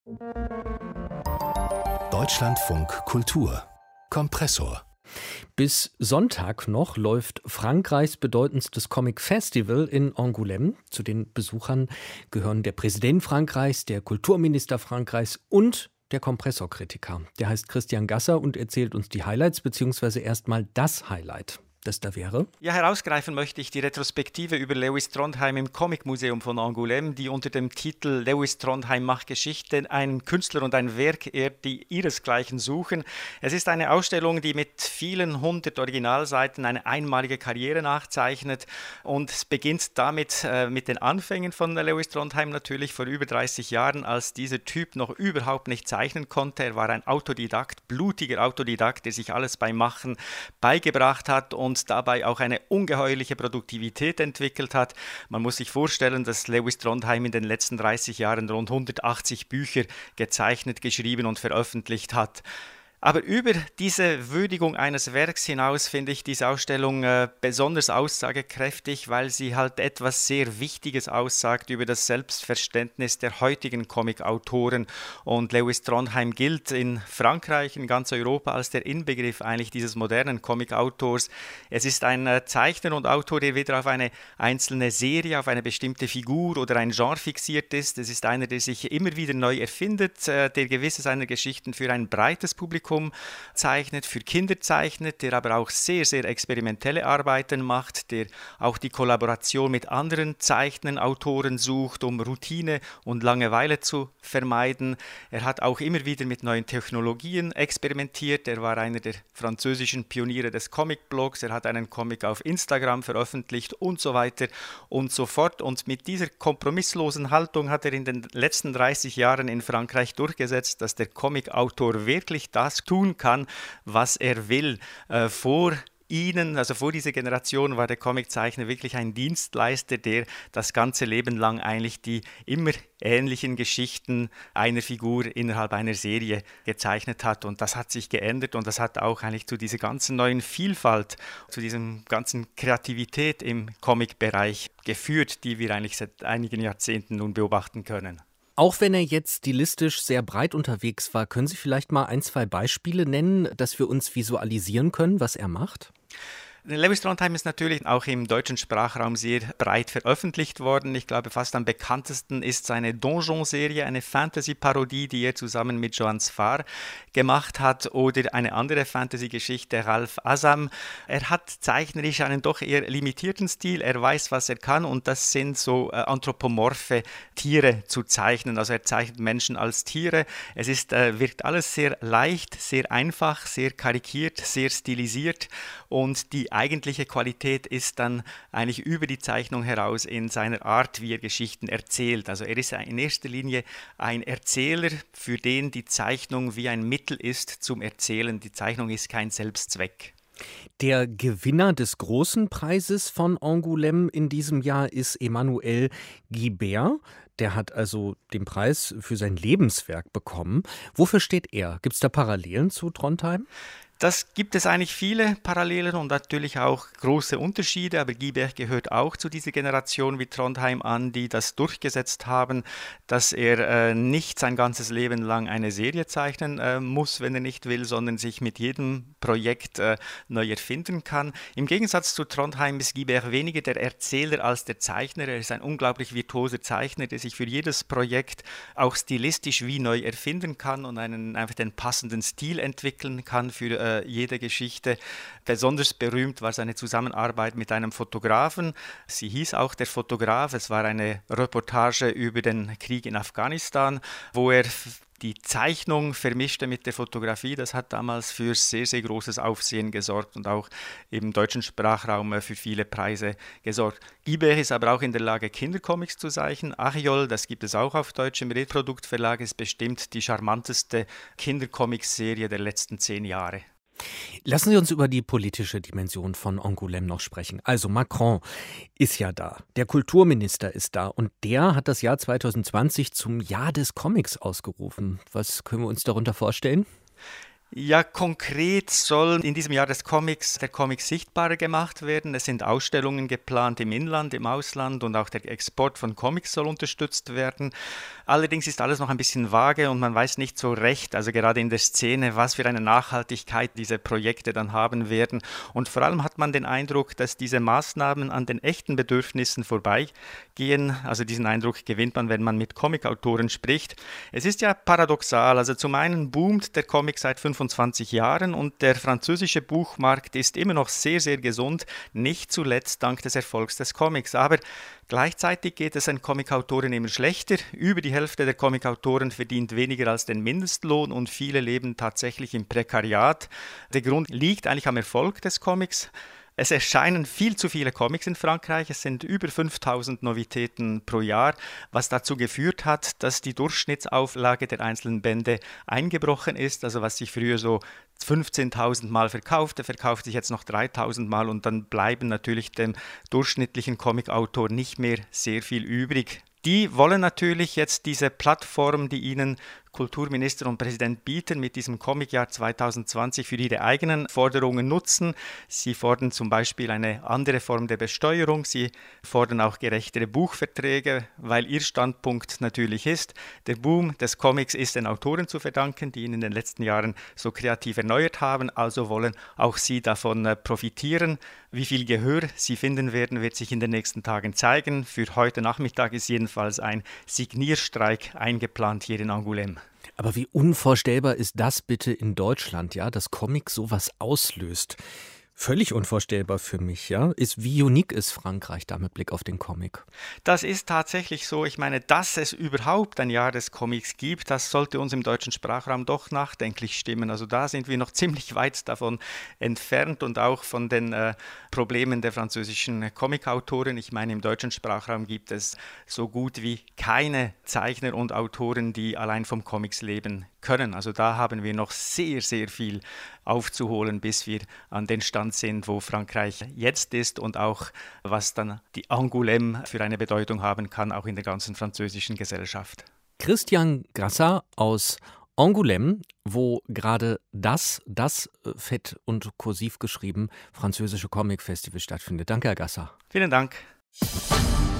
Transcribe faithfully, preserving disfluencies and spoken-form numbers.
Deutschlandfunk Kultur Kompressor. Bis Sonntag noch läuft Frankreichs bedeutendstes Comic Festival in Angoulême. Zu den Besuchern gehören der Präsident Frankreichs, der Kulturminister Frankreichs und der Kompressorkritiker. Der heißt Christian Gasser und erzählt uns die Highlights, beziehungsweise erstmal das Highlight, das da wäre. Ja, herausgreifen möchte ich die Retrospektive über Lewis Trondheim im Comic-Museum von Angoulême, die unter dem Titel Lewis Trondheim macht Geschichte einen Künstler und ein Werk ehrt, die ihresgleichen suchen. Es ist eine Ausstellung, die mit vielen hundert Originalseiten eine einmalige Karriere nachzeichnet, und es beginnt damit äh, mit den Anfängen von Lewis Trondheim natürlich vor über dreißig Jahren, als dieser Typ noch überhaupt nicht zeichnen konnte. Er war ein Autodidakt, blutiger Autodidakt, der sich alles beim Machen beigebracht hat und und dabei auch eine ungeheuerliche Produktivität entwickelt hat. Man muss sich vorstellen, dass Lewis Trondheim in den letzten dreißig Jahren rund hundertachtzig Bücher gezeichnet, geschrieben und veröffentlicht hat. Aber über diese Würdigung eines Werks hinaus finde ich diese Ausstellung äh, besonders aussagekräftig, weil sie halt etwas sehr Wichtiges aussagt über das Selbstverständnis der heutigen Comic-Autoren. Und Lewis Trondheim gilt in Frankreich, in ganz Europa als der Inbegriff eigentlich dieses modernen Comic-Autors. Es ist ein äh, Zeichner und Autor, der weder auf eine einzelne Serie, auf eine bestimmte Figur oder ein Genre fixiert ist. Es ist einer, der sich immer wieder neu erfindet, äh, der gewisse seiner Geschichten für ein breites Publikum zeichnet, für Kinder zeichnet, der aber auch sehr, sehr experimentelle Arbeiten macht, der auch die Kollaboration mit anderen Zeichnern, Autoren sucht, um Routine und Langeweile zu vermeiden. Er hat auch immer wieder mit neuen Technologien experimentiert. Er war einer der französischen Pioniere des Comic-Blogs. Er hat einen Comic auf Instagram veröffentlicht und so weiter und so fort. Und mit dieser kompromisslosen Haltung hat er in den letzten dreißig Jahren in Frankreich durchgesetzt, dass der Comic-Autor wirklich das tun kann, was er will. Äh, vor ihnen, also vor dieser Generation, war der Comiczeichner wirklich ein Dienstleister, der das ganze Leben lang eigentlich die immer ähnlichen Geschichten einer Figur innerhalb einer Serie gezeichnet hat. Und das hat sich geändert, und das hat auch eigentlich zu dieser ganzen neuen Vielfalt, zu diesem ganzen Kreativität im Comic-Bereich geführt, die wir eigentlich seit einigen Jahrzehnten nun beobachten können. Auch wenn er jetzt stilistisch sehr breit unterwegs war, können Sie vielleicht mal ein, zwei Beispiele nennen, dass wir uns visualisieren können, was er macht? Lewis Trondheim ist natürlich auch im deutschen Sprachraum sehr breit veröffentlicht worden. Ich glaube, fast am bekanntesten ist seine Donjon-Serie, eine Fantasy-Parodie, die er zusammen mit Johann Sfar gemacht hat, oder eine andere Fantasy-Geschichte, Ralph Assam. Er hat zeichnerisch einen doch eher limitierten Stil. Er weiß, was er kann, und das sind so äh, anthropomorphe Tiere zu zeichnen. Also er zeichnet Menschen als Tiere. Es ist, äh, wirkt alles sehr leicht, sehr einfach, sehr karikiert, sehr stilisiert, und die eigentliche Qualität ist dann eigentlich über die Zeichnung heraus in seiner Art, wie er Geschichten erzählt. Also er ist in erster Linie ein Erzähler, für den die Zeichnung wie ein Mittel ist zum Erzählen. Die Zeichnung ist kein Selbstzweck. Der Gewinner des großen Preises von Angoulême in diesem Jahr ist Emmanuel Guibert. Der hat also den Preis für sein Lebenswerk bekommen. Wofür steht er? Gibt es da Parallelen zu Trondheim? Das gibt es eigentlich viele Parallelen und natürlich auch große Unterschiede, aber Guibert gehört auch zu dieser Generation wie Trondheim an, die das durchgesetzt haben, dass er äh, nicht sein ganzes Leben lang eine Serie zeichnen äh, muss, wenn er nicht will, sondern sich mit jedem Projekt äh, neu erfinden kann. Im Gegensatz zu Trondheim ist Guibert weniger der Erzähler als der Zeichner. Er ist ein unglaublich virtuoser Zeichner, der sich für jedes Projekt auch stilistisch wie neu erfinden kann und einen, einfach den passenden Stil entwickeln kann für äh, jede Geschichte. Besonders berühmt war seine Zusammenarbeit mit einem Fotografen. Sie hieß auch Der Fotograf. Es war eine Reportage über den Krieg in Afghanistan, wo er die Zeichnung vermischte mit der Fotografie. Das hat damals für sehr, sehr großes Aufsehen gesorgt und auch im deutschen Sprachraum für viele Preise gesorgt. Guibert ist aber auch in der Lage, Kindercomics zu zeichnen. Achiol, das gibt es auch auf Deutsch im Reprodukt Verlag, ist bestimmt die charmanteste Kindercomics-Serie der letzten zehn Jahre. Lassen Sie uns über die politische Dimension von Angoulême noch sprechen. Also Macron ist ja da, der Kulturminister ist da, und der hat das Jahr zwanzig zwanzig zum Jahr des Comics ausgerufen. Was können wir uns darunter vorstellen? Ja, konkret soll in diesem Jahr des Comics der Comic sichtbarer gemacht werden. Es sind Ausstellungen geplant im Inland, im Ausland, und auch der Export von Comics soll unterstützt werden. Allerdings ist alles noch ein bisschen vage und man weiß nicht so recht, also gerade in der Szene, was für eine Nachhaltigkeit diese Projekte dann haben werden. Und vor allem hat man den Eindruck, dass diese Maßnahmen an den echten Bedürfnissen vorbeigehen. Also diesen Eindruck gewinnt man, wenn man mit Comicautoren spricht. Es ist ja paradoxal, also zum einen boomt der Comic seit fünfundzwanzig Jahren und der französische Buchmarkt ist immer noch sehr, sehr gesund, nicht zuletzt dank des Erfolgs des Comics. Aber gleichzeitig geht es den Comicautoren immer schlechter. Über die Hälfte der Comicautoren verdient weniger als den Mindestlohn und viele leben tatsächlich im Prekariat. Der Grund liegt eigentlich am Erfolg des Comics. Es erscheinen viel zu viele Comics in Frankreich, es sind über fünftausend Novitäten pro Jahr, was dazu geführt hat, dass die Durchschnittsauflage der einzelnen Bände eingebrochen ist, also was sich früher so fünfzehntausend Mal verkaufte, verkauft sich jetzt noch dreitausend Mal und dann bleiben natürlich dem durchschnittlichen Comicautor nicht mehr sehr viel übrig. Die wollen natürlich jetzt diese Plattform, die ihnen Kulturminister und Präsident bieten, mit diesem Comicjahr zwanzig zwanzig für ihre eigenen Forderungen nutzen. Sie fordern zum Beispiel eine andere Form der Besteuerung. Sie fordern auch gerechtere Buchverträge, weil ihr Standpunkt natürlich ist, der Boom des Comics ist den Autoren zu verdanken, die ihn in den letzten Jahren so kreativ erneuert haben. Also wollen auch sie davon profitieren. Wie viel Gehör sie finden werden, wird sich in den nächsten Tagen zeigen. Für heute Nachmittag ist jedenfalls ein Signierstreik eingeplant hier in Angoulême. Aber wie unvorstellbar ist das bitte in Deutschland, ja, dass Comic sowas auslöst? Völlig unvorstellbar für mich, ja. Ist, wie unique ist Frankreich da mit Blick auf den Comic? Das ist tatsächlich so. Ich meine, dass es überhaupt ein Jahr des Comics gibt, das sollte uns im deutschen Sprachraum doch nachdenklich stimmen. Also da sind wir noch ziemlich weit davon entfernt und auch von den äh, Problemen der französischen Comicautoren. Ich meine, im deutschen Sprachraum gibt es so gut wie keine Zeichner und Autoren, die allein vom Comics leben können. Also da haben wir noch sehr, sehr viel aufzuholen, bis wir an den Stand sind, wo Frankreich jetzt ist und auch was dann die Angoulême für eine Bedeutung haben kann, auch in der ganzen französischen Gesellschaft. Christian Grassat aus Angoulême, wo gerade das, das fett und kursiv geschrieben, französische Comic-Festival stattfindet. Danke, Herr Grassat. Vielen Dank.